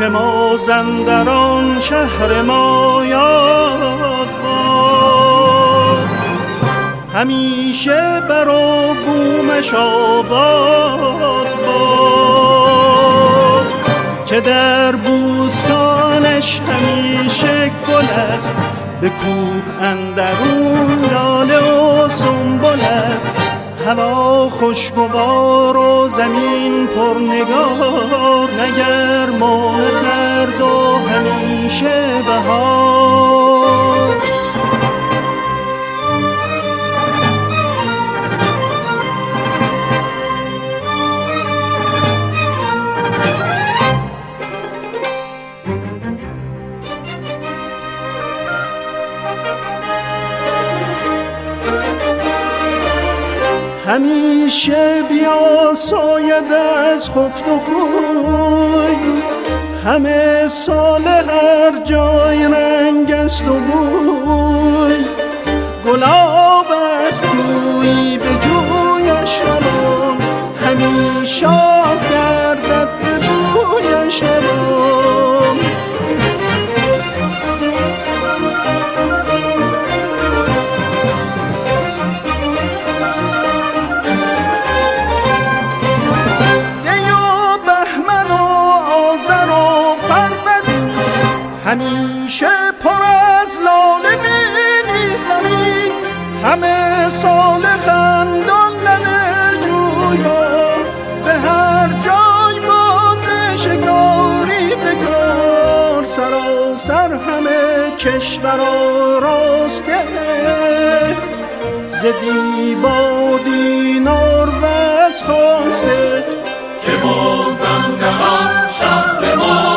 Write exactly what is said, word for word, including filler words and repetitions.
که مازندران شهر ما یاد باد، همیشه بر و بومش آباد باد، که در بوستانش همیشه گل است، به کوه اندرون لاله و سنبل است، هوا خوشگوار و زمین پرنگار، نه گرم و نه سرد و همیشه بهار. همیشه بیاساید از خفت و خوی، همه سال هر جای رنگ است و بوی، گلاب است گویی به جویش روان، همیشه گردد ز بویش روان. همیشه پر از لاله بینی زمین، همه سال خندان لب جویا، به هر جای باز شکاری بکار، سراسر همه کشور آراسته، ز دیبا دینار و از خواسته، که مازندران شهر ما